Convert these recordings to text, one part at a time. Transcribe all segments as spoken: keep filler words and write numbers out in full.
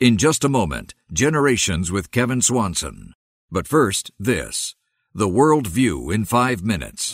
In just a moment, Generations with Kevin Swanson. But first, this. The World View in five minutes.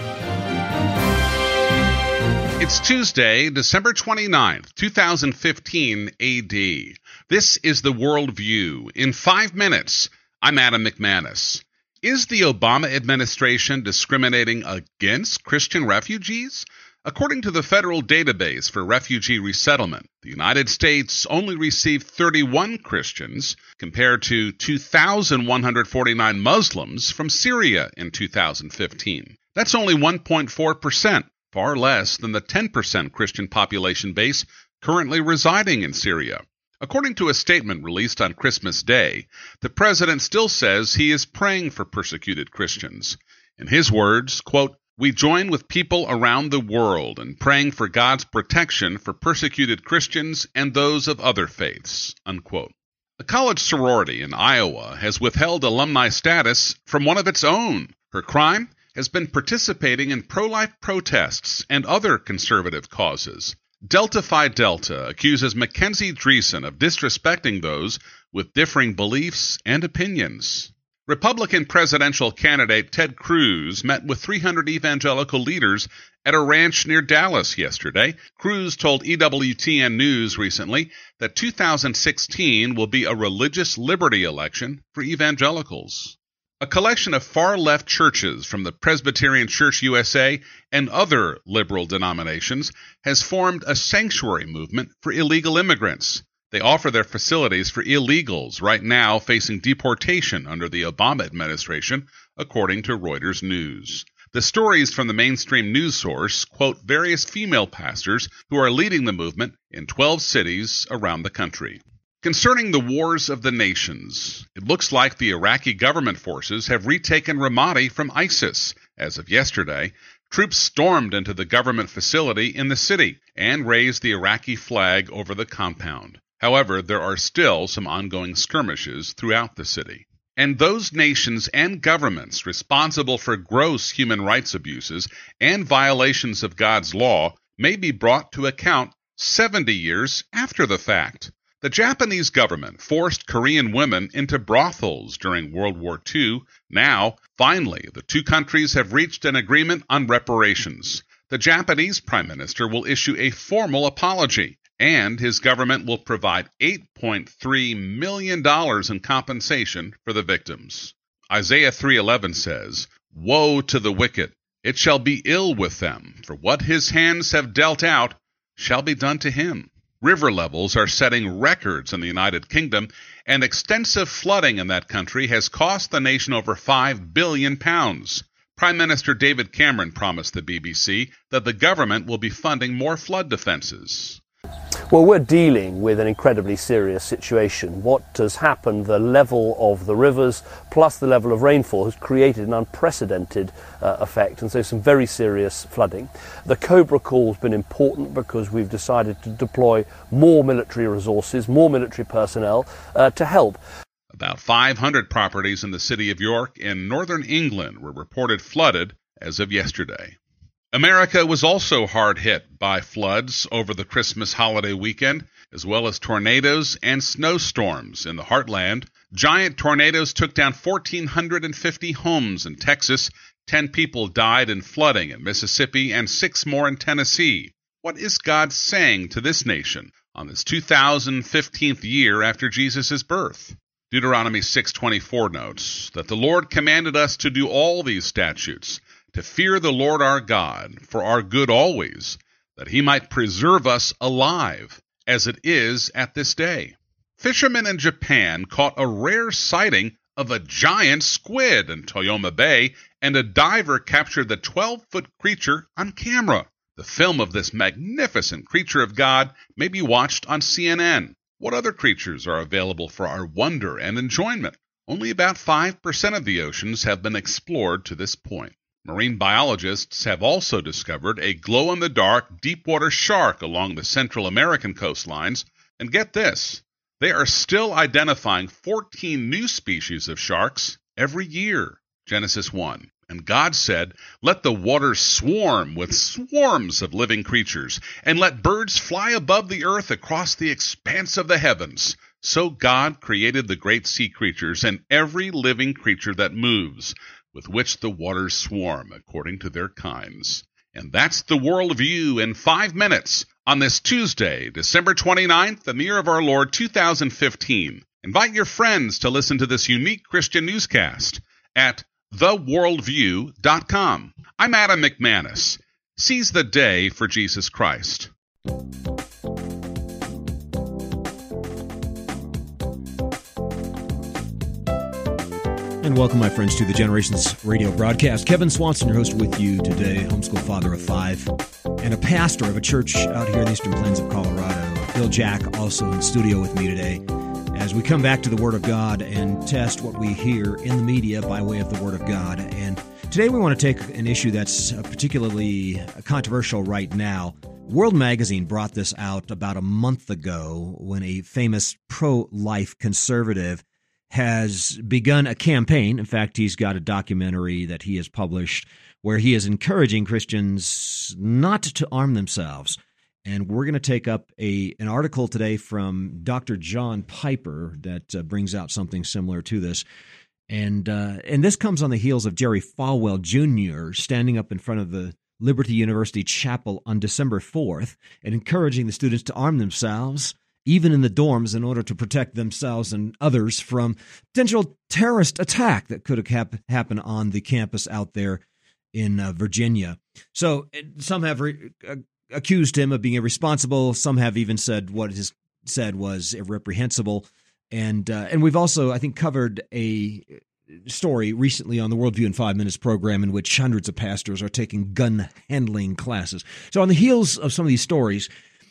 It's Tuesday, December twenty-ninth, twenty fifteen A D. This is The World View in five minutes. I'm Adam McManus. Is the Obama administration discriminating against Christian refugees? According to the Federal Database for Refugee Resettlement, the United States only received thirty-one Christians compared to two thousand one hundred forty-nine Muslims from Syria in two thousand fifteen. That's only one point four percent, far less than the ten percent Christian population base currently residing in Syria. According to a statement released on Christmas Day, the president still says he is praying for persecuted Christians. In his words, quote, "We join with people around the world in praying for God's protection for persecuted Christians and those of other faiths," unquote. A college sorority in Iowa has withheld alumni status from one of its own. Her crime has been participating in pro-life protests and other conservative causes. Delta Phi Delta accuses Mackenzie Dreesen of disrespecting those with differing beliefs and opinions. Republican presidential candidate Ted Cruz met with three hundred evangelical leaders at a ranch near Dallas yesterday. Cruz told E W T N News recently that two thousand sixteen will be a religious liberty election for evangelicals. A collection of far-left churches from the Presbyterian Church U S A and other liberal denominations has formed a sanctuary movement for illegal immigrants. They offer their facilities for illegals right now facing deportation under the Obama administration, according to Reuters News. The stories from the mainstream news source quote various female pastors who are leading the movement in twelve cities around the country. Concerning the wars of the nations, it looks like the Iraqi government forces have retaken Ramadi from ISIS. As of yesterday, troops stormed into the government facility in the city and raised the Iraqi flag over the compound. However, there are still some ongoing skirmishes throughout the city. And those nations and governments responsible for gross human rights abuses and violations of God's law may be brought to account seventy years after the fact. The Japanese government forced Korean women into brothels during World War Two. Now, finally, the two countries have reached an agreement on reparations. The Japanese Prime Minister will issue a formal apology, and his government will provide eight point three million dollars in compensation for the victims. Isaiah three eleven says, "Woe to the wicked! It shall be ill with them, for what his hands have dealt out shall be done to him." River levels are setting records in the United Kingdom, and extensive flooding in that country has cost the nation over five billion pounds. Prime Minister David Cameron promised the B B C that the government will be funding more flood defences. Well, we're dealing with an incredibly serious situation. What has happened, the level of the rivers plus the level of rainfall has created an unprecedented uh, effect, and so some very serious flooding. The Cobra call has been important because we've decided to deploy more military resources, more military personnel uh, to help. About five hundred properties in the city of York in northern England were reported flooded as of yesterday. America was also hard hit by floods over the Christmas holiday weekend, as well as tornadoes and snowstorms in the heartland. Giant tornadoes took down one thousand four hundred fifty homes in Texas. Ten people died in flooding in Mississippi and six more in Tennessee. What is God saying to this nation on this two thousand fifteenth year after Jesus' birth? Deuteronomy six twenty-four notes that the Lord commanded us to do all these statutes, to fear the Lord our God for our good always, that he might preserve us alive, as it is at this day. Fishermen in Japan caught a rare sighting of a giant squid in Toyama Bay, and a diver captured the twelve-foot creature on camera. The film of this magnificent creature of God may be watched on C N N. What other creatures are available for our wonder and enjoyment? Only about five percent of the oceans have been explored to this point. Marine biologists have also discovered a glow-in-the-dark deep-water shark along the Central American coastlines. And get this, they are still identifying fourteen new species of sharks every year. Genesis one. And God said, "Let the waters swarm with swarms of living creatures, and let birds fly above the earth across the expanse of the heavens." So God created the great sea creatures and every living creature that moves, with which the waters swarm, according to their kinds. And that's the worldview in five minutes on this Tuesday, December twenty-ninth, the year of our Lord two thousand fifteen. Invite your friends to listen to this unique Christian newscast at the worldview dot com. I'm Adam McManus. Seize the day for Jesus Christ. And welcome, my friends, to the Generations Radio broadcast. Kevin Swanson, your host with you today, homeschool father of five, and a pastor of a church out here in the Eastern Plains of Colorado. Phil Jack also in the studio with me today as we come back to the Word of God and test what we hear in the media by way of the Word of God. And today we want to take an issue that's particularly controversial right now. World Magazine brought this out about a month ago when a famous pro-life conservative has begun a campaign. In fact, he's got a documentary that he has published where he is encouraging Christians not to arm themselves. And we're going to take up a an article today from Doctor John Piper that uh, brings out something similar to this. And uh, and this comes on the heels of Jerry Falwell Junior standing up in front of the Liberty University Chapel on December fourth and encouraging the students to arm themselves, even in the dorms, in order to protect themselves and others from potential terrorist attack that could have happen on the campus out there in uh, Virginia. So some have re- uh, accused him of being irresponsible. Some have even said what he said was irreprehensible. And uh, and we've also, I think, covered a story recently on the Worldview in Five Minutes program in which hundreds of pastors are taking gun handling classes. So on the heels of some of these stories,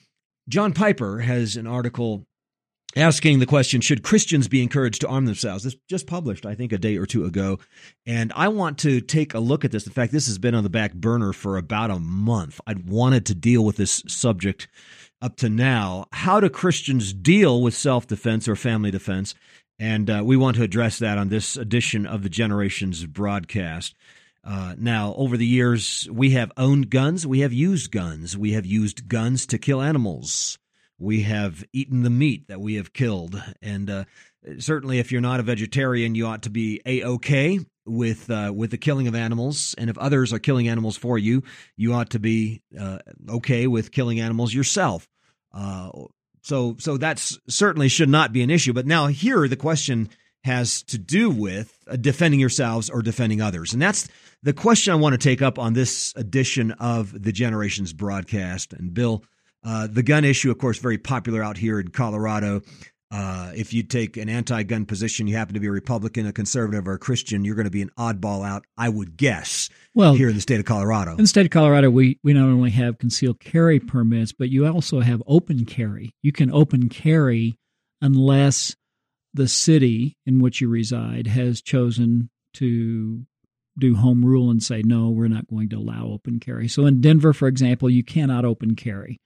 John Piper has an article asking the question, should Christians be encouraged to arm themselves? This just published, I think, a day or two ago. And I want to take a look at this. In fact, this has been on the back burner for about a month. I'd wanted to deal with this subject up to now. How do Christians deal with self-defense or family defense? And uh, we want to address that on this edition of the Generations broadcast. Uh, now, over the years, we have owned guns, we have used guns, we have used guns to kill animals, we have eaten the meat that we have killed, and uh, certainly if you're not a vegetarian, you ought to be A-OK with uh, with the killing of animals, and if others are killing animals for you, you ought to be uh, okay with killing animals yourself. Uh, so, so that's certainly should not be an issue, but now here the question has to do with uh, defending yourselves or defending others. And that's the question I want to take up on this edition of the Generations broadcast. And Bill, uh, the gun issue, of course, very popular out here in Colorado. Uh, if you take an anti-gun position, you happen to be a Republican, a conservative, or a Christian, you're going to be an oddball out, I would guess, well, here in the state of Colorado. In the state of Colorado, we, we not only have concealed carry permits, but you also have open carry. You can open carry unless the city in which you reside has chosen to do home rule and say, no, we're not going to allow open carry. So in Denver, for example, you cannot open carry.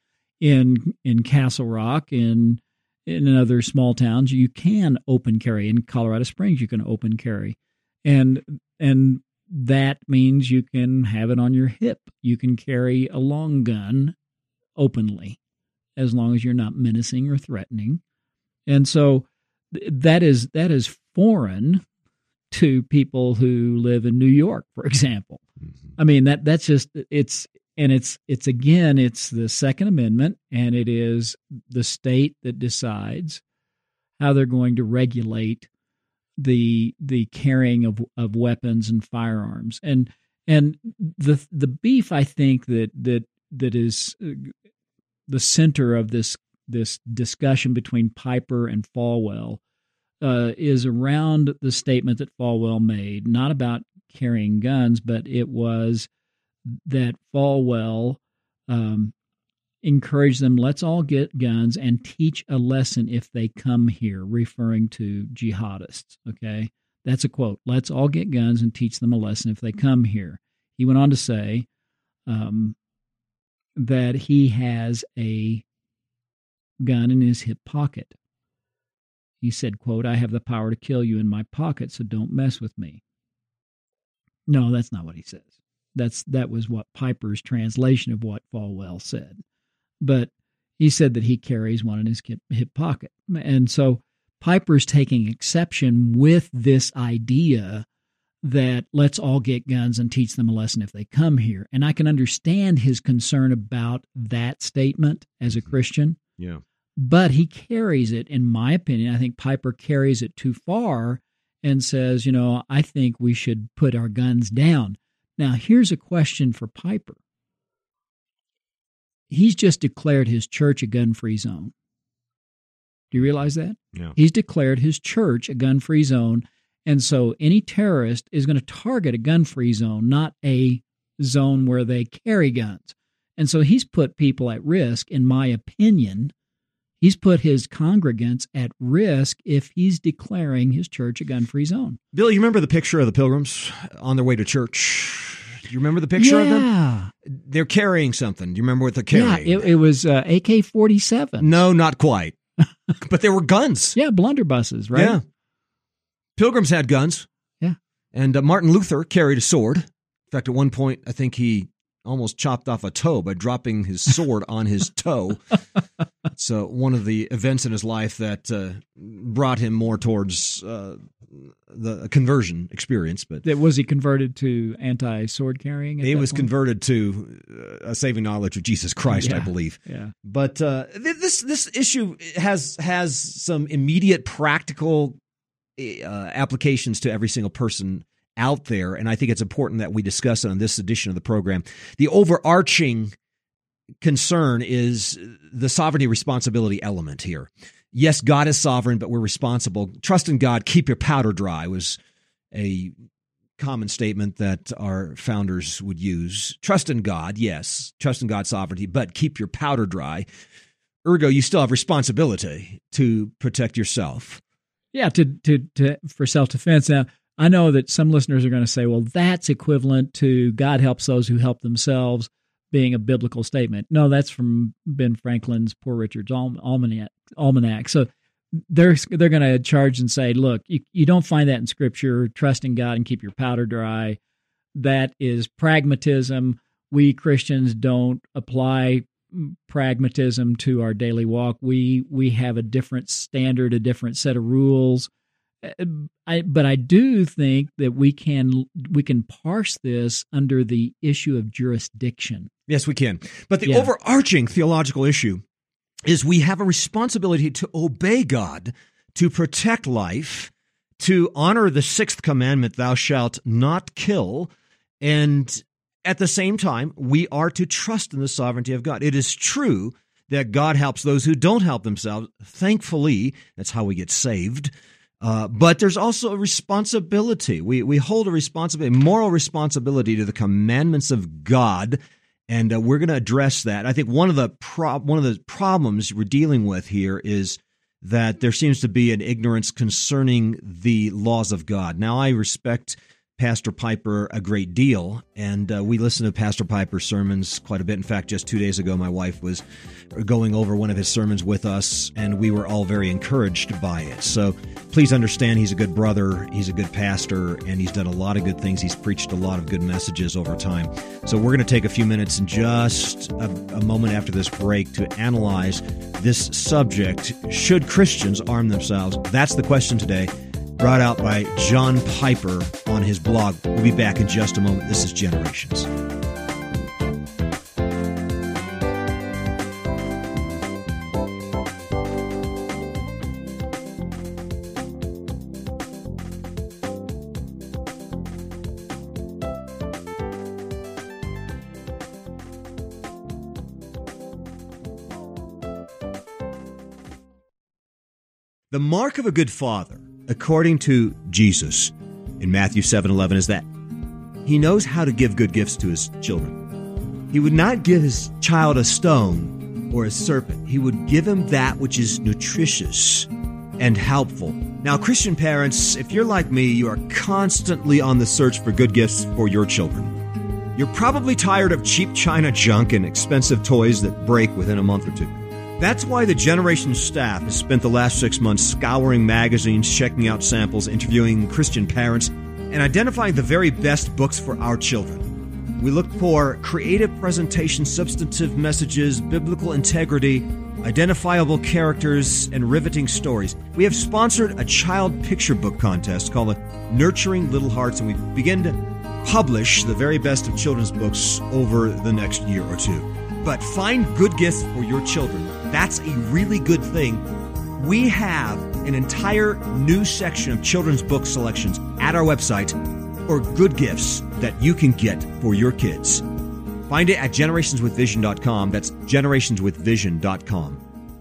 In in Castle Rock, in in other small towns, you can open carry. In Colorado Springs, you can open carry. And and that means you can have it on your hip. You can carry a long gun openly, as long as you're not menacing or threatening. And so that is that is foreign to people who live in New York, for example. Mm-hmm. I mean, that that's just it's and it's it's again it's the Second Amendment, and it is the state that decides how they're going to regulate the the carrying of of weapons and firearms. And and the the beef I think that that that is the center of this this discussion between Piper and Falwell uh, is around the statement that Falwell made, not about carrying guns, but it was that Falwell um, encouraged them, let's all get guns and teach a lesson if they come here, referring to jihadists, okay? That's a quote. Let's all get guns and teach them a lesson if they come here. He went on to say um, that he has a gun in his hip pocket. He said, quote, I have the power to kill you in my pocket, so don't mess with me. No, that's not what he says. That's that was what Piper's translation of what Falwell said. But he said that he carries one in his hip pocket. And so Piper's taking exception with this idea that let's all get guns and teach them a lesson if they come here. And I can understand his concern about that statement as a Christian. Yeah. But he carries it, in my opinion, I think Piper carries it too far and says, you know, I think we should put our guns down. Now, here's a question for Piper. He's just declared his church a gun-free zone. Do you realize that? Yeah. He's declared his church a gun-free zone. And so any terrorist is going to target a gun-free zone, not a zone where they carry guns. And so he's put people at risk, in my opinion. He's put his congregants at risk if he's declaring his church a gun-free zone. Bill, you remember the picture of the pilgrims on their way to church? You remember the picture yeah. of them? They're carrying something. Do you remember what they're carrying? Yeah, it, it was uh, A K forty-seven. No, not quite. But they were guns. Yeah, blunderbusses, right? Yeah. Pilgrims had guns. Yeah. And uh, Martin Luther carried a sword. In fact, at one point, I think he almost chopped off a toe by dropping his sword on his toe. It's uh, one of the events in his life that uh, brought him more towards uh, the conversion experience. But was he converted to anti-sword carrying? He was point? converted to a saving knowledge of Jesus Christ, yeah. I believe. Yeah. But uh, this this issue has has some immediate practical uh, applications to every single person out there, and I think it's important that we discuss it on this edition of the program. The overarching concern is the sovereignty responsibility element here. Yes, God is sovereign, but we're responsible. Trust in God, keep your powder dry was a common statement that our founders would use. Trust in God, yes, trust in God's sovereignty, but keep your powder dry. Ergo, you still have responsibility to protect yourself. Yeah, to to, to for self-defense. Now, I know that some listeners are going to say, well, that's equivalent to God helps those who help themselves being a biblical statement. No, that's from Ben Franklin's Poor Richard's Almanac. Almanac. So they're they're going to charge and say, look, you, you don't find that in Scripture. Trust in God and keep your powder dry. That is pragmatism. We Christians don't apply pragmatism to our daily walk. We we have a different standard, a different set of rules. I, but I do think that we can we can parse this under the issue of jurisdiction. Yes, we can. But the Yeah. overarching theological issue is we have a responsibility to obey God, to protect life, to honor the sixth commandment, thou shalt not kill, and at the same time, we are to trust in the sovereignty of God. It is true that God helps those who don't help themselves. Thankfully, that's how we get saved. Uh, but there's also a responsibility. We we hold a responsibility, moral responsibility to the commandments of God, and uh, we're going to address that. I think one of the pro- one of the problems we're dealing with here is that there seems to be an ignorance concerning the laws of God. Now, I respect Pastor Piper a great deal, and uh, we listen to Pastor Piper's sermons quite a bit. In fact, just two days ago, my wife was going over one of his sermons with us, and we were all very encouraged by it. So please understand he's a good brother, he's a good pastor, and he's done a lot of good things. He's preached a lot of good messages over time. So we're going to take a few minutes in just a, a moment after this break to analyze this subject. Should Christians arm themselves? That's the question today, brought out by John Piper on his blog. We'll be back in just a moment. This is Generations. The mark of a good father, according to Jesus in Matthew seven eleven, is that he knows how to give good gifts to his children. He would not give his child a stone or a serpent. He would give him that which is nutritious and helpful. Now, Christian parents, if you're like me, you are constantly on the search for good gifts for your children. You're probably tired of cheap China junk and expensive toys that break within a month or two. That's why the Generations staff has spent the last six months scouring magazines, checking out samples, interviewing Christian parents, and identifying the very best books for our children. We look for creative presentation, substantive messages, biblical integrity, identifiable characters, and riveting stories. We have sponsored a child picture book contest called Nurturing Little Hearts, and we begin to publish the very best of children's books over the next year or two. But find good gifts for your children. That's a really good thing. We have an entire new section of children's book selections at our website, or good gifts that you can get for your kids. Find it at generations with vision dot com. That's generations with vision dot com.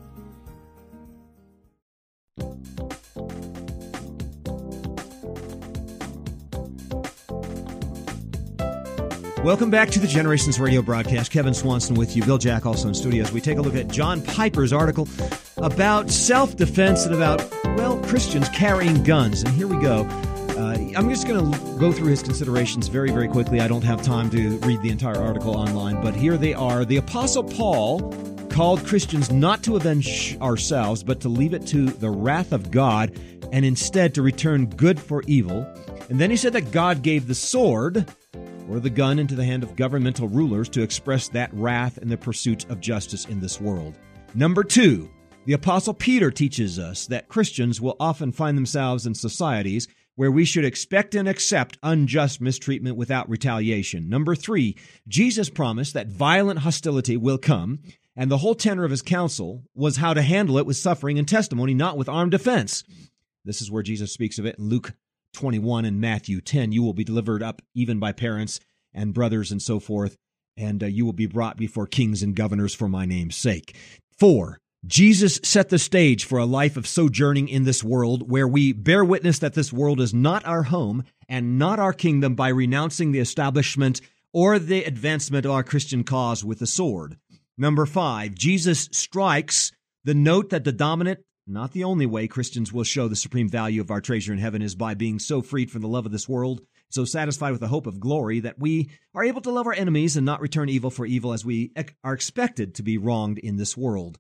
Welcome back to the Generations Radio broadcast. Kevin Swanson with you. Bill Jack also in studio as we take a look at John Piper's article about self-defense and about, well, Christians carrying guns. And here we go. Uh, I'm just going to go through his considerations very, very quickly. I don't have time to read the entire article online, but here they are. The Apostle Paul called Christians not to avenge ourselves, but to leave it to the wrath of God, and instead to return good for evil. And then he said that God gave the sword or the gun into the hand of governmental rulers to express that wrath in the pursuit of justice in this world. Number two, the Apostle Peter teaches us that Christians will often find themselves in societies where we should expect and accept unjust mistreatment without retaliation. Number three, Jesus promised that violent hostility will come, and the whole tenor of his counsel was how to handle it with suffering and testimony, not with armed defense. This is where Jesus speaks of it in Luke twenty-one and Matthew ten. You will be delivered up even by parents and brothers and so forth, and uh, you will be brought before kings and governors for my name's sake. Four, Jesus set the stage for a life of sojourning in this world where we bear witness that this world is not our home and not our kingdom by renouncing the establishment or the advancement of our Christian cause with the sword. Number five, Jesus strikes the note that the dominant, not the only way Christians will show the supreme value of our treasure in heaven is by being so freed from the love of this world, so satisfied with the hope of glory that we are able to love our enemies and not return evil for evil as we are expected to be wronged in this world.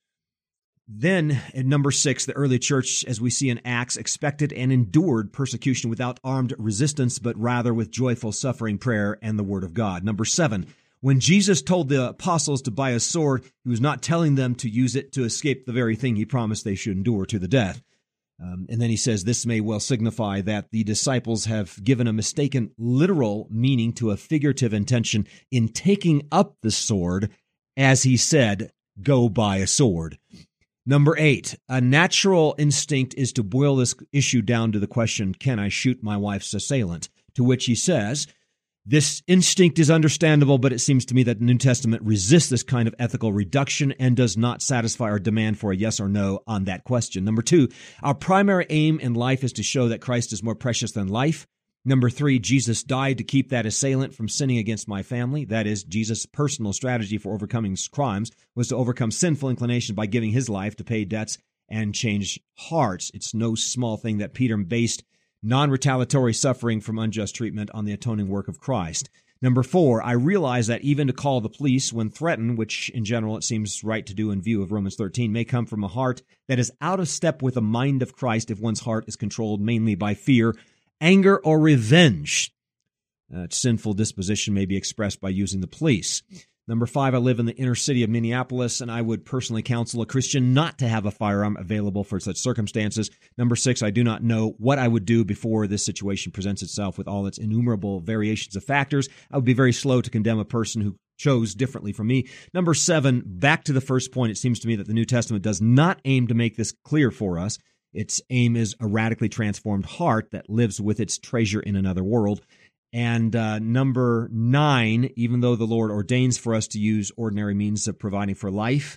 Then, at number six, the early church, as we see in Acts, expected and endured persecution without armed resistance, but rather with joyful suffering, prayer, and the word of God. Number seven, when Jesus told the apostles to buy a sword, he was not telling them to use it to escape the very thing he promised they should endure to the death. Um, and then he says, this may well signify that the disciples have given a mistaken literal meaning to a figurative intention in taking up the sword, as he said, go buy a sword. Number eight, a natural instinct is to boil this issue down to the question, can I shoot my wife's assailant? To which he says, this instinct is understandable, but it seems to me that the New Testament resists this kind of ethical reduction and does not satisfy our demand for a yes or no on that question. Number two, our primary aim in life is to show that Christ is more precious than life. Number three, Jesus died to keep that assailant from sinning against my family. That is, Jesus' personal strategy for overcoming crimes was to overcome sinful inclination by giving his life to pay debts and change hearts. It's no small thing that Peter based non-retaliatory suffering from unjust treatment on the atoning work of Christ. Number four, I realize that even to call the police when threatened, which in general it seems right to do in view of Romans thirteen, may come from a heart that is out of step with the mind of Christ if one's heart is controlled mainly by fear, anger, or revenge. Uh, sinful disposition may be expressed by using the police. Number five, I live in the inner city of Minneapolis, and I would personally counsel a Christian not to have a firearm available for such circumstances. Number six, I do not know what I would do before this situation presents itself with all its innumerable variations of factors. I would be very slow to condemn a person who chose differently from me. Number seven, back to the first point, it seems to me that the New Testament does not aim to make this clear for us. Its aim is a radically transformed heart that lives with its treasure in another world. And uh, number nine, even though the Lord ordains for us to use ordinary means of providing for life,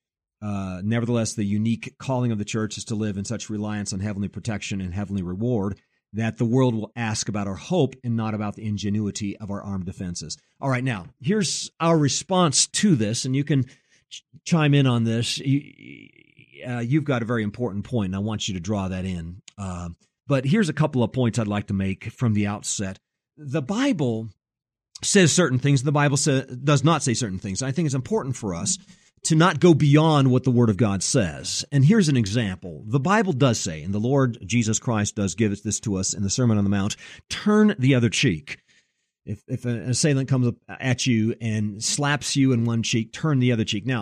uh, nevertheless, the unique calling of the church is to live in such reliance on heavenly protection and heavenly reward that the world will ask about our hope and not about the ingenuity of our armed defenses. All right, now, here's our response to this, and you can ch- chime in on this. You, uh, you've got a very important point, and I want you to draw that in. Uh, but here's a couple of points I'd like to make from the outset. The Bible says certain things. The Bible say, does not say certain things. I think it's important for us to not go beyond what the Word of God says. And here's an example. The Bible does say, and the Lord Jesus Christ does give this to us in the Sermon on the Mount, turn the other cheek. If, if an assailant comes up at you and slaps you in one cheek, turn the other cheek. Now,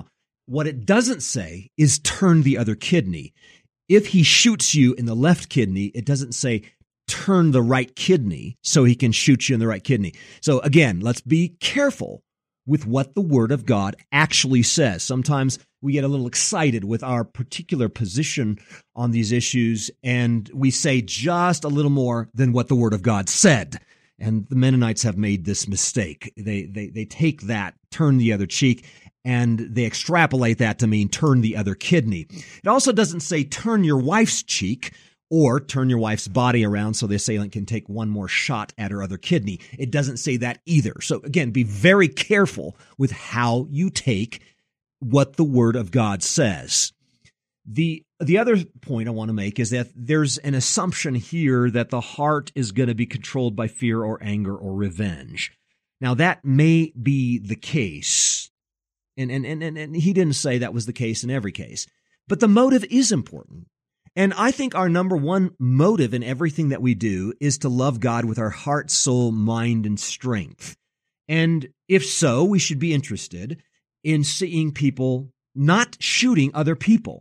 What it doesn't say is turn the other kidney. If he shoots you in the left kidney, it doesn't say turn the right kidney so he can shoot you in the right kidney. So again, let's be careful with what the Word of God actually says. Sometimes we get a little excited with our particular position on these issues, and we say just a little more than what the Word of God said. And the Mennonites have made this mistake. They they they take that, turn the other cheek, and they extrapolate that to mean turn the other kidney. It also doesn't say turn your wife's cheek or turn your wife's body around so the assailant can take one more shot at her other kidney. It doesn't say that either. So again, be very careful with how you take what the Word of God says. The the other point I want to make is that there's an assumption here that the heart is going to be controlled by fear or anger or revenge. Now, that may be the case, and, and, and, and he didn't say that was the case in every case, but the motive is important. And I think our number one motive in everything that we do is to love God with our heart, soul, mind, and strength. And if so, we should be interested in seeing people not shooting other people.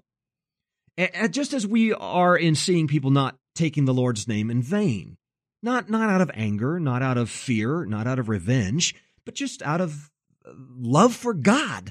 Just as we are in seeing people not taking the Lord's name in vain. Not, not out of anger, not out of fear, not out of revenge, but just out of love for God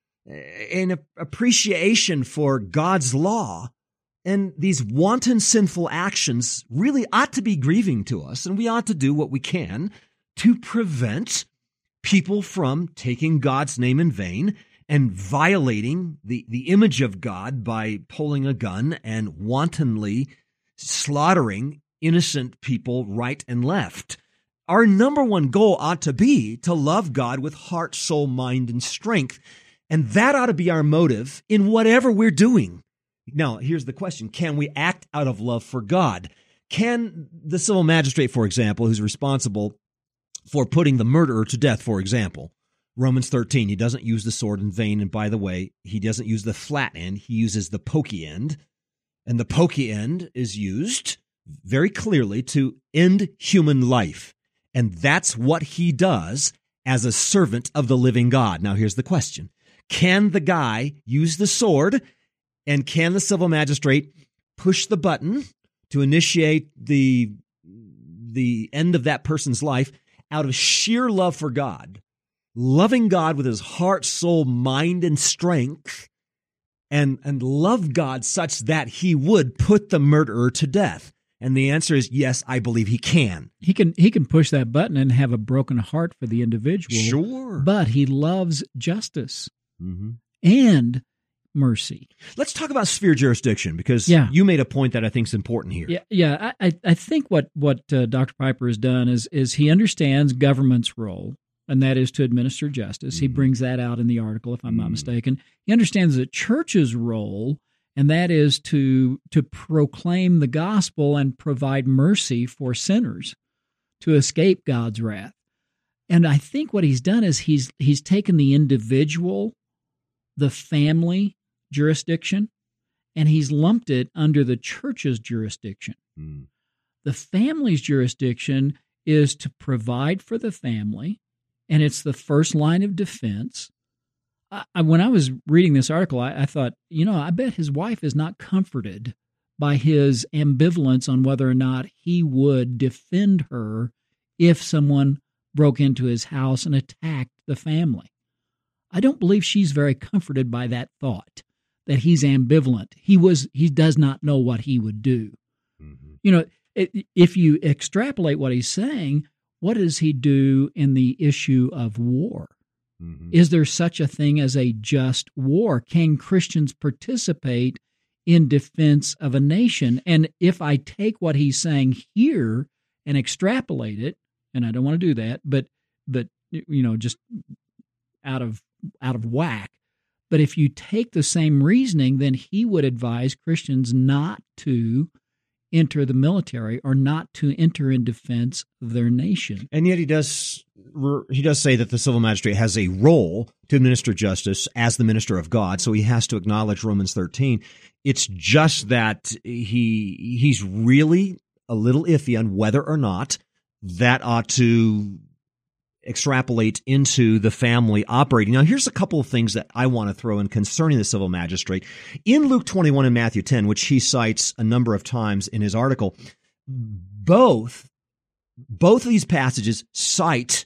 and appreciation for God's law. And these wanton sinful actions really ought to be grieving to us, and we ought to do what we can to prevent people from taking God's name in vain and violating the, the image of God by pulling a gun and wantonly slaughtering innocent people right and left. Our number one goal ought to be to love God with heart, soul, mind, and strength, and that ought to be our motive in whatever we're doing. Now, here's the question. Can we act out of love for God? Can the civil magistrate, for example, who's responsible for putting the murderer to death, for example, Romans thirteen, he doesn't use the sword in vain, and by the way, he doesn't use the flat end, he uses the pokey end, and the pokey end is used very clearly to end human life, and that's what he does as a servant of the living God. Now, here's the question. Can the guy use the sword, and can the civil magistrate push the button to initiate the, the end of that person's life out of sheer love for God, loving God with his heart, soul, mind, and strength, and, and love God such that he would put the murderer to death? And the answer is yes, I believe he can. He can he can push that button and have a broken heart for the individual. Sure. But he loves justice Mm-hmm. and mercy. Let's talk about sphere jurisdiction, because Yeah. you made a point that I think is important here. Yeah, yeah. I, I think what what uh, Doctor Piper has done is is he understands government's role, and that is to administer justice. Mm-hmm. He brings that out in the article, if I'm Mm-hmm. not mistaken. He understands the church's role, and that is to to proclaim the gospel and provide mercy for sinners to escape God's wrath. And I think what he's done is he's he's taken the individual, the family jurisdiction, and he's lumped it under the church's jurisdiction. Mm. The family's jurisdiction is to provide for the family, and it's the first line of defense. I, I, when I was reading this article, I, I thought, you know, I bet his wife is not comforted by his ambivalence on whether or not he would defend her if someone broke into his house and attacked the family. I don't believe she's very comforted by that thought, that he's ambivalent. He was he does not know what he would do. Mm-hmm. You know, it, if you extrapolate what he's saying, what does he do in the issue of war? Mm-hmm. Is there such a thing as a just war? Can Christians participate in defense of a nation? And if I take what he's saying here and extrapolate it, and I don't want to do that, but but you know, just out of out of whack. But if you take the same reasoning, then he would advise Christians not to enter the military or not to enter in defense of their nation. And yet he does he does say that the civil magistrate has a role to administer justice as the minister of God, so he has to acknowledge Romans thirteen. It's just that he he's really a little iffy on whether or not that ought to extrapolate into the family operating. Now, here's a couple of things that I want to throw in concerning the civil magistrate. In Luke twenty-one and Matthew ten, which he cites a number of times in his article, both, both of these passages cite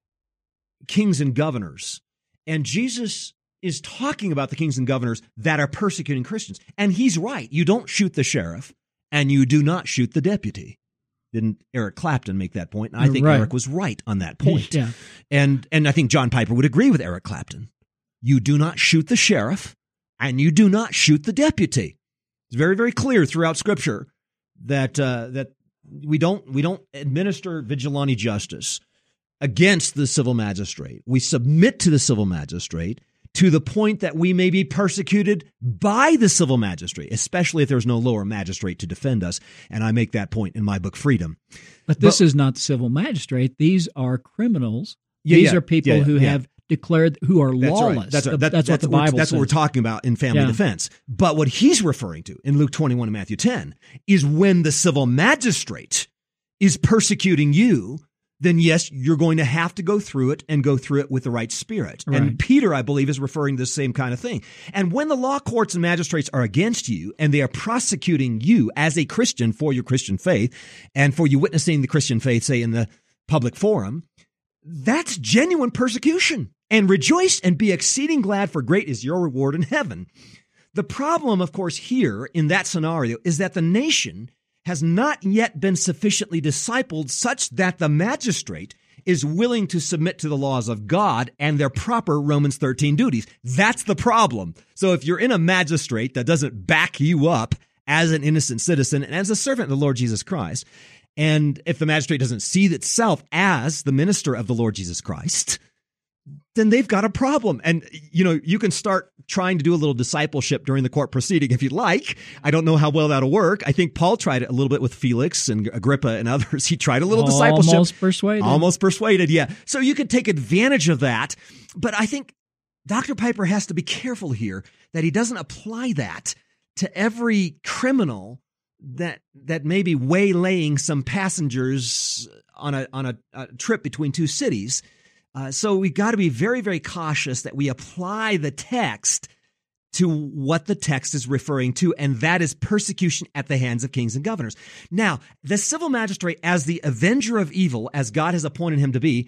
kings and governors. And Jesus is talking about the kings and governors that are persecuting Christians. And he's right. You don't shoot the sheriff and you do not shoot the deputy. Didn't Eric Clapton make that point? And I think right. Eric was right on that point. Yeah. And and I think John Piper would agree with Eric Clapton. You do not shoot the sheriff and you do not shoot the deputy. It's very, very clear throughout Scripture that uh, that we don't we don't administer vigilante justice against the civil magistrate. We submit to the civil magistrate to the point that we may be persecuted by the civil magistrate, especially if there's no lower magistrate to defend us. And I make that point in my book, Freedom. But this but, is not the civil magistrate. These are criminals. Yeah, These yeah, are people yeah, yeah, who yeah. have declared, who are that's lawless. Right. That's, right. That, that, that's, that's what the Bible That's says. what we're talking about in family yeah. defense. But what he's referring to in Luke twenty-one and Matthew ten is when the civil magistrate is persecuting you, then yes, you're going to have to go through it and go through it with the right spirit. Right. And Peter, I believe, is referring to the same kind of thing. And when the law courts and magistrates are against you and they are prosecuting you as a Christian for your Christian faith and for you witnessing the Christian faith, say in the public forum, that's genuine persecution. And rejoice and be exceeding glad, for great is your reward in heaven. The problem, of course, here in that scenario is that the nation has not yet been sufficiently discipled such that the magistrate is willing to submit to the laws of God and their proper Romans thirteen duties. That's the problem. So if you're in a magistrate that doesn't back you up as an innocent citizen and as a servant of the Lord Jesus Christ, and if the magistrate doesn't see itself as the minister of the Lord Jesus Christ, then they've got a problem. And, you know, you can start trying to do a little discipleship during the court proceeding if you'd like. I don't know how well that'll work. I think Paul tried it a little bit with Felix and Agrippa and others. He tried a little Almost discipleship. Almost persuaded. Almost persuaded, yeah. So you could take advantage of that. But I think Doctor Piper has to be careful here that he doesn't apply that to every criminal that that may be waylaying some passengers on a on a, a trip between two cities. Uh, so we've got to be very, very cautious that we apply the text to what the text is referring to, and that is persecution at the hands of kings and governors. Now, the civil magistrate, as the avenger of evil, as God has appointed him to be,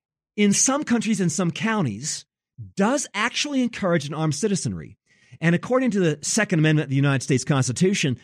in some countries and some counties, does actually encourage an armed citizenry. And according to the Second Amendment of the United States Constitution,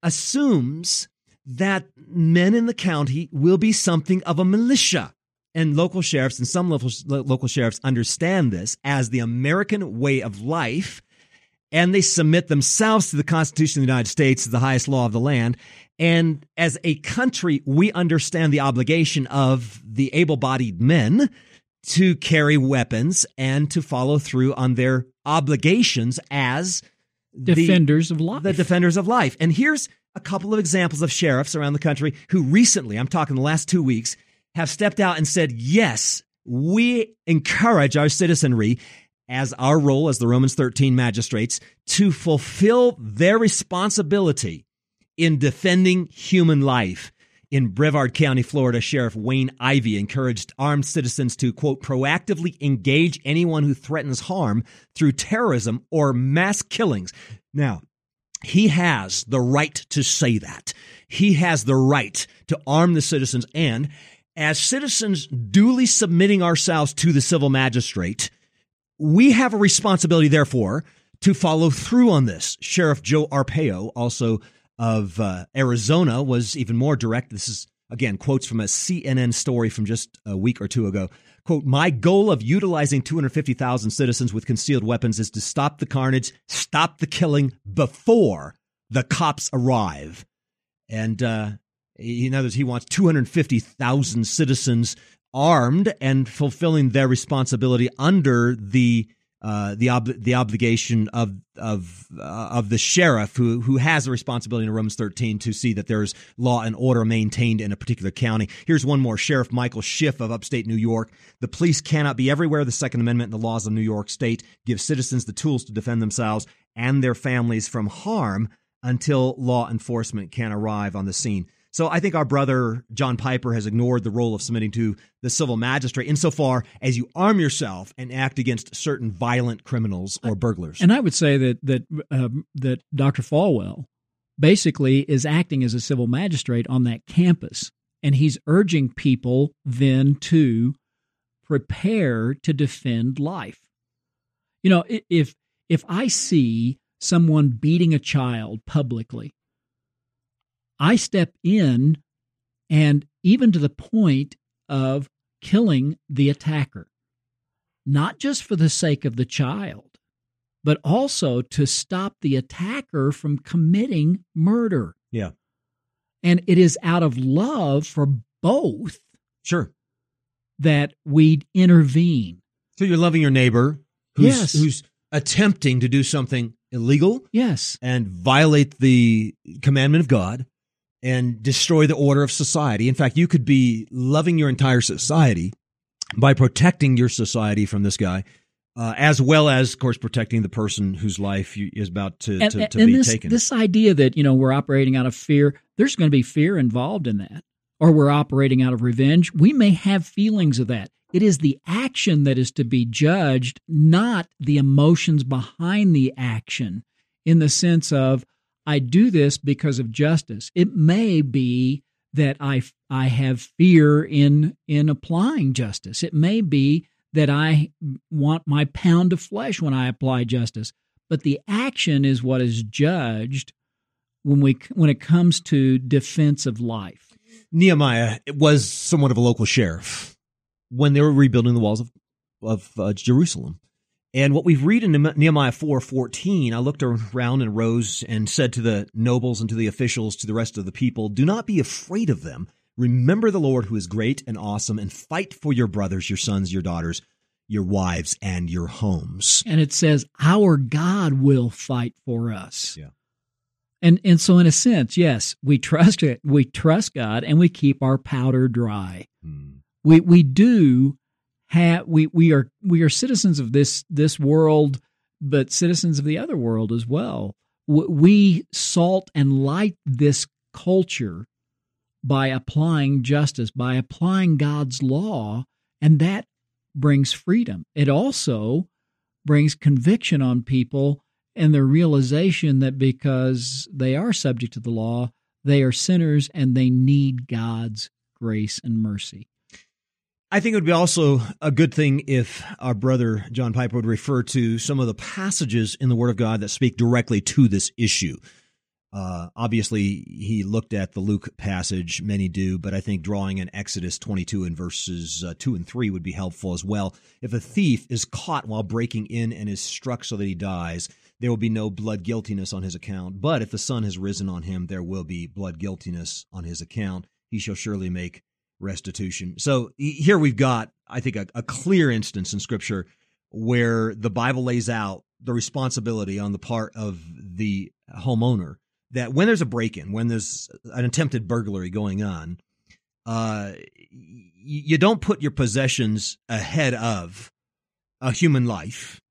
assumes that men in the county will be something of a militia. And local sheriffs and some local, local sheriffs understand this as the American way of life, and they submit themselves to the Constitution of the United States as the highest law of the land. And as a country, we understand the obligation of the able-bodied men to carry weapons and to follow through on their obligations as defenders the, of life. The defenders of life. And here's a couple of examples of sheriffs around the country who recently, I'm talking the last two weeks, have stepped out and said, yes, we encourage our citizenry as our role as the Romans thirteen magistrates to fulfill their responsibility in defending human life. In Brevard County, Florida, Sheriff Wayne Ivey encouraged armed citizens to, quote, proactively engage anyone who threatens harm through terrorism or mass killings. Now, he has the right to say that. He has the right to arm the citizens, and as citizens duly submitting ourselves to the civil magistrate, we have a responsibility, therefore, to follow through on this. Sheriff Joe Arpaio, also of uh, Arizona, was even more direct. This is, again, quotes from a C N N story from just a week or two ago. Quote, my goal of utilizing two hundred fifty thousand citizens with concealed weapons is to stop the carnage, stop the killing before the cops arrive. And, uh, in other words, he wants two hundred fifty thousand citizens armed and fulfilling their responsibility under the uh, the ob- the obligation of of uh, of the sheriff who who has a responsibility in Romans thirteen to see that there's law and order maintained in a particular county. Here's one more. Sheriff Michael Schiff of upstate New York. The police cannot be everywhere. The Second Amendment and the laws of New York State give citizens the tools to defend themselves and their families from harm until law enforcement can arrive on the scene. So I think our brother John Piper has ignored the role of submitting to the civil magistrate insofar as you arm yourself and act against certain violent criminals or burglars. And I would say that that um, that Doctor Falwell basically is acting as a civil magistrate on that campus, and he's urging people then to prepare to defend life. You know, if if I see someone beating a child publicly, I step in, and even to the point of killing the attacker, not just for the sake of the child, but also to stop the attacker from committing murder. Yeah. And it is out of love for both Sure. that we intervene. So you're loving your neighbor who's, Yes. who's attempting to do something illegal Yes. and violate the commandment of God and destroy the order of society. In fact, you could be loving your entire society by protecting your society from this guy, uh, as well as, of course, protecting the person whose life you, is about to, And, to, to and be this, taken. this idea that, you know, we're operating out of fear, there's going to be fear involved in that, or we're operating out of revenge. We may have feelings of that. It is the action that is to be judged, not the emotions behind the action, in the sense of, I do this because of justice. It may be that I, I have fear in, in applying justice. It may be that I want my pound of flesh when I apply justice. But the action is what is judged when we when it comes to defense of life. Nehemiah was somewhat of a local sheriff when they were rebuilding the walls of, of uh, Jerusalem. And what we read in Nehemiah four fourteen, I looked around and rose and said to the nobles and to the officials, to the rest of the people, do not be afraid of them. Remember the Lord who is great and awesome, and fight for your brothers, your sons, your daughters, your wives, and your homes. And it says, our God will fight for us. Yeah. And and so in a sense, yes, we trust it. We trust God, and we keep our powder dry. Hmm. We we do have we we are we are citizens of this this world, but citizens of the other world as well. We salt and light this culture by applying justice, by applying God's law, and that brings freedom. It also brings conviction on people and the realization that because they are subject to the law, they are sinners and they need God's grace and mercy. I think it would be also a good thing if our brother John Piper would refer to some of the passages in the Word of God that speak directly to this issue. Uh, obviously, he looked at the Luke passage, many do, but I think drawing in Exodus twenty-two and verses uh, two and three would be helpful as well. If a thief is caught while breaking in and is struck so that he dies, there will be no blood guiltiness on his account. But if the sun has risen on him, there will be blood guiltiness on his account. He shall surely make restitution. So here we've got, I think, a, a clear instance in Scripture where the Bible lays out the responsibility on the part of the homeowner that when there's a break-in, when there's an attempted burglary going on, uh, you don't put your possessions ahead of a human life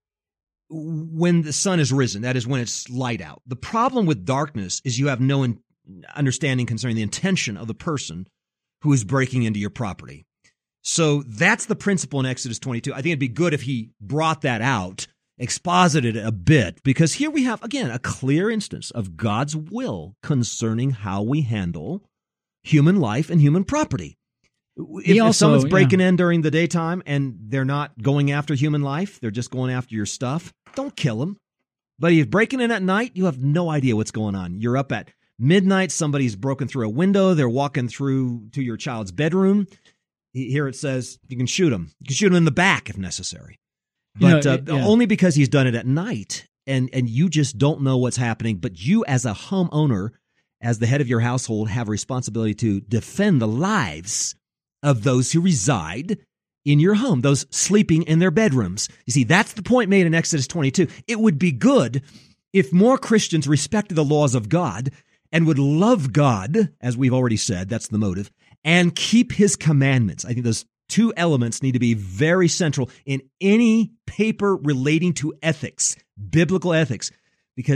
when the sun is risen. That is when it's light out. The problem with darkness is you have no in- understanding concerning the intention of the person who is breaking into your property. So that's the principle in Exodus twenty-two. I think it'd be good if he brought that out, exposited it a bit, because here we have, again, a clear instance of God's will concerning how we handle human life and human property. If, also, if someone's breaking yeah. in during the daytime and they're not going after human life, they're just going after your stuff, don't kill them. But if you're breaking in at night, you have no idea what's going on. You're up at midnight, somebody's broken through a window, they're walking through to your child's bedroom. Here it says you can shoot them. You can shoot them in the back if necessary. But you know, uh, it, yeah. only because he's done it at night, and, and you just don't know what's happening. But you as a homeowner, as the head of your household, have a responsibility to defend the lives of those who reside in your home, those sleeping in their bedrooms. You see, that's the point made in Exodus twenty-two. It would be good if more Christians respected the laws of God and would love God, as we've already said, that's the motive, and keep his commandments. I think those two elements need to be very central in any paper relating to ethics, biblical ethics, because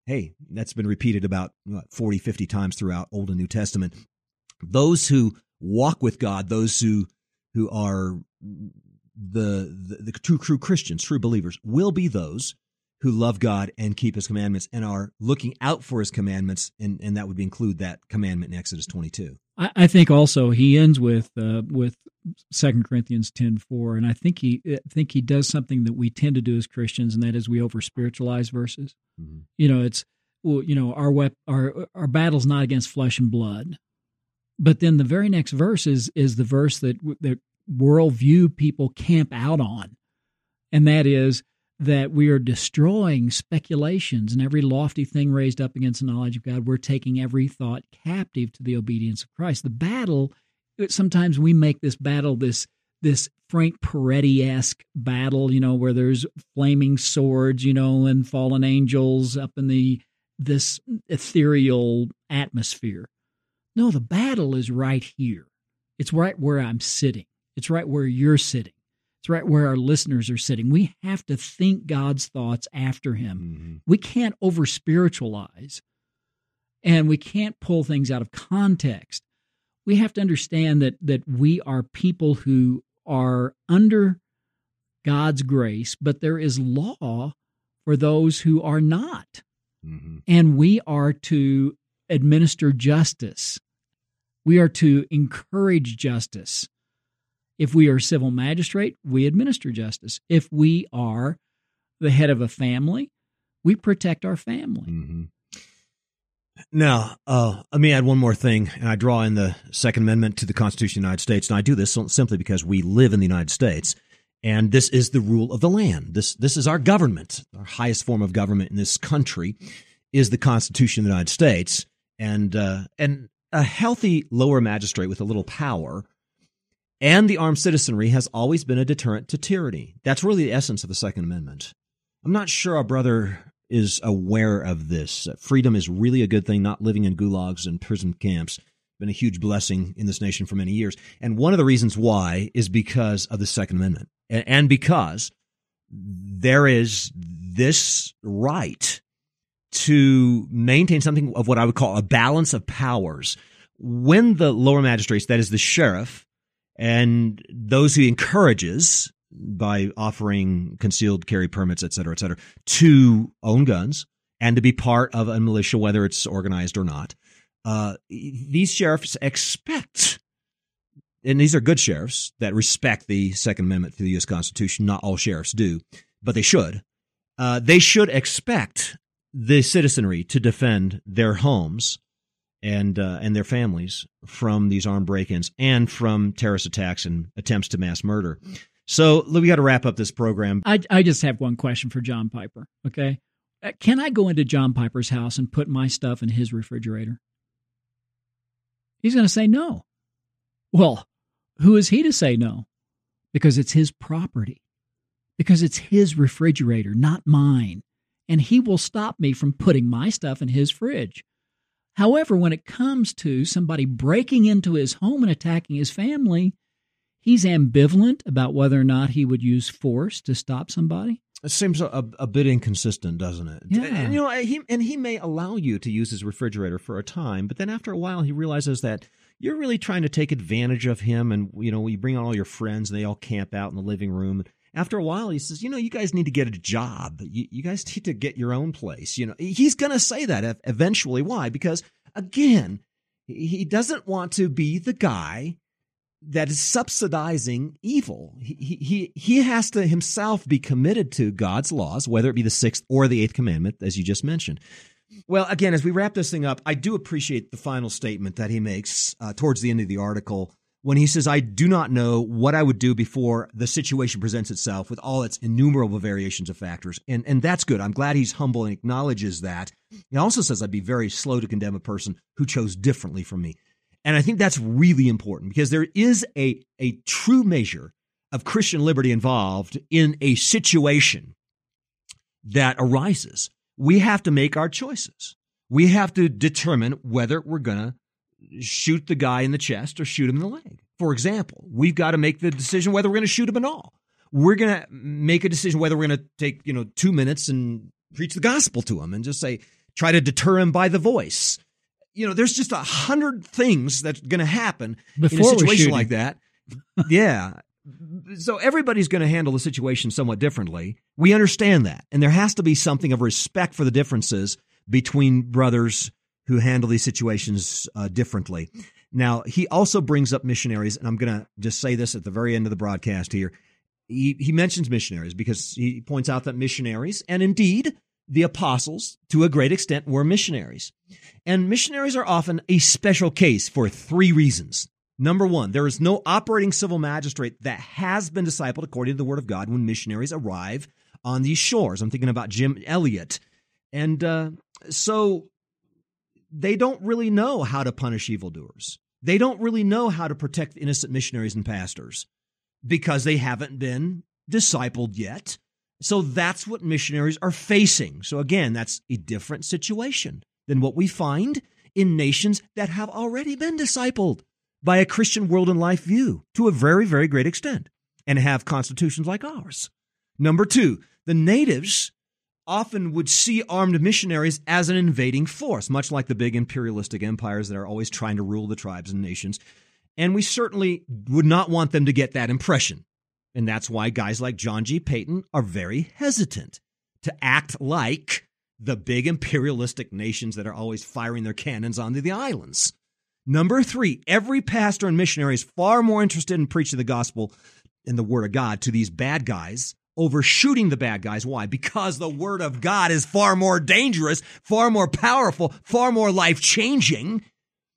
hey, that's been repeated about what, forty, fifty times throughout Old and New Testament. Those who walk with God, those who who are the, the, the true, true Christians, true believers, will be those who love God and keep his commandments and are looking out for his commandments, and, and that would include that commandment in Exodus twenty-two. I, I think also he ends with uh, with Second Corinthians ten four, and I think he I think he does something that we tend to do as Christians, and that is we over spiritualize verses. Mm-hmm. You know, it's well, you know, our wep- our our battle's not against flesh and blood, but then the very next verse is is the verse that that worldview people camp out on, and that is that we are destroying speculations and every lofty thing raised up against the knowledge of God. We're taking every thought captive to the obedience of Christ. The battle, sometimes we make this battle this this Frank Peretti-esque battle, you know, where there's flaming swords, you know, and fallen angels up in the this ethereal atmosphere. No, the battle is right here. It's right where I'm sitting. It's right where you're sitting. It's right where our listeners are sitting. We have to think God's thoughts after him. Mm-hmm. We can't over-spiritualize, and we can't pull things out of context. We have to understand that that we are people who are under God's grace, but there is law for those who are not. Mm-hmm. And we are to administer justice. We are to encourage justice. If we are a civil magistrate, we administer justice. If we are the head of a family, we protect our family. Mm-hmm. Now, uh, let me add one more thing, and I draw in the Second Amendment to the Constitution of the United States, and I do this simply because we live in the United States, and this is the rule of the land. This this is our government. Our highest form of government in this country is the Constitution of the United States, and uh, and a healthy lower magistrate with a little power and the armed citizenry has always been a deterrent to tyranny. That's really the essence of the Second Amendment. I'm not sure our brother is aware of this. Freedom is really a good thing. Not living in gulags and prison camps been a huge blessing in this nation for many years. And one of the reasons why is because of the Second Amendment, and because there is this right to maintain something of what I would call a balance of powers. When the lower magistrates, that is the sheriff, and those he encourages by offering concealed carry permits, et cetera, et cetera, to own guns and to be part of a militia, whether it's organized or not. Uh, these sheriffs expect, and these are good sheriffs that respect the Second Amendment to the U S Constitution. Not all sheriffs do, but they should. Uh, they should expect the citizenry to defend their homes and uh, and their families from these armed break-ins and from terrorist attacks and attempts to mass murder. So we got to wrap up this program. I, I just have one question for John Piper, okay? Uh, can I go into John Piper's house and put my stuff in his refrigerator? He's going to say no. Well, who is he to say no? Because it's his property. Because it's his refrigerator, not mine. And he will stop me from putting my stuff in his fridge. However, when it comes to somebody breaking into his home and attacking his family, he's ambivalent about whether or not he would use force to stop somebody. It seems a, a bit inconsistent, doesn't it? Yeah. And, you know, he, and he may allow you to use his refrigerator for a time, but then after a while he realizes that you're really trying to take advantage of him, and you know, you bring on all your friends and they all camp out in the living room. After a while, he says, you know, you guys need to get a job. You, you guys need to get your own place. You know, he's going to say that eventually. Why? Because, again, he doesn't want to be the guy that is subsidizing evil. He, he, he has to himself be committed to God's laws, whether it be the sixth or the eighth commandment, as you just mentioned. Well, again, as we wrap this thing up, I do appreciate the final statement that he makes uh, towards the end of the article, when he says, I do not know what I would do before the situation presents itself with all its innumerable variations of factors. And and that's good. I'm glad he's humble and acknowledges that. He also says I'd be very slow to condemn a person who chose differently from me. And I think that's really important because there is a, a true measure of Christian liberty involved in a situation that arises. We have to make our choices. We have to determine whether we're going to shoot the guy in the chest or shoot him in the leg. For example, we've got to make the decision whether we're going to shoot him at all. We're going to make a decision whether we're going to take, you know, two minutes and preach the gospel to him and just say, try to deter him by the voice. You know, there's just a hundred things that's going to happen Before in a situation we like that. Yeah. So everybody's going to handle the situation somewhat differently. We understand that. And there has to be something of respect for the differences between brothers who handle these situations uh, differently. Now, he also brings up missionaries, and I'm going to just say this at the very end of the broadcast here. He, he mentions missionaries because he points out that missionaries, and indeed the apostles, to a great extent, were missionaries. And missionaries are often a special case for three reasons. Number one, there is no operating civil magistrate that has been discipled according to the Word of God when missionaries arrive on these shores. I'm thinking about Jim Elliot. And uh, so they don't really know how to punish evildoers. They don't really know how to protect innocent missionaries and pastors because they haven't been discipled yet. So that's what missionaries are facing. So again, that's a different situation than what we find in nations that have already been discipled by a Christian world and life view to a very, very great extent and have constitutions like ours. Number two, the natives often would see armed missionaries as an invading force, much like the big imperialistic empires that are always trying to rule the tribes and nations. And we certainly would not want them to get that impression. And that's why guys like John G. Paton are very hesitant to act like the big imperialistic nations that are always firing their cannons onto the islands. Number three, every pastor and missionary is far more interested in preaching the gospel and the word of God to these bad guys over shooting the bad guys. Why? Because the word of God is far more dangerous, far more powerful, far more life-changing.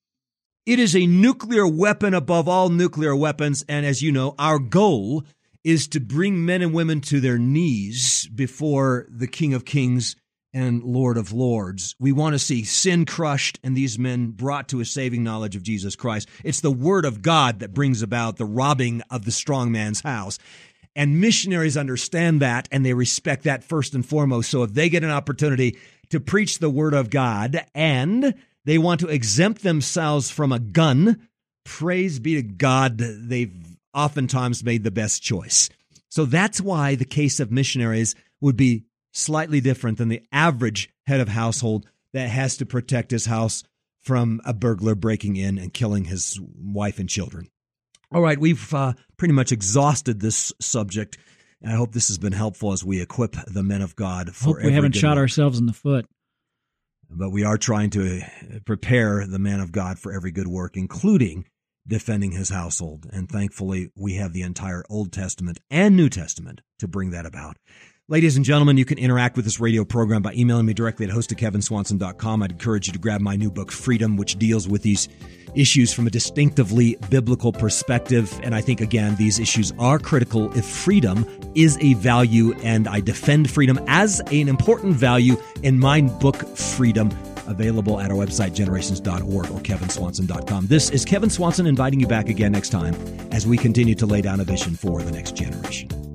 It is a nuclear weapon above all nuclear weapons. And as you know, our goal is to bring men and women to their knees before the King of Kings and Lord of Lords. We want to see sin crushed and these men brought to a saving knowledge of Jesus Christ. It's the word of God that brings about the robbing of the strong man's house. And missionaries understand that, and they respect that first and foremost. So if they get an opportunity to preach the word of God and they want to exempt themselves from a gun, praise be to God, they've oftentimes made the best choice. So that's why the case of missionaries would be slightly different than the average head of household that has to protect his house from a burglar breaking in and killing his wife and children. All right, we've uh, pretty much exhausted this subject, and I hope this has been helpful as we equip the men of God for Hope we haven't shot work. ourselves in the foot. But we are trying to prepare the man of God for every good work, including defending his household. And thankfully, we have the entire Old Testament and New Testament to bring that about. Ladies and gentlemen, you can interact with this radio program by emailing me directly at host at kevin swanson dot com. I'd encourage you to grab my new book, Freedom, which deals with these issues from a distinctively biblical perspective. And I think, again, these issues are critical if freedom is a value, and I defend freedom as an important value in my book, Freedom, available at our website, generations dot org or kevin swanson dot com. This is Kevin Swanson inviting you back again next time as we continue to lay down a vision for the next generation.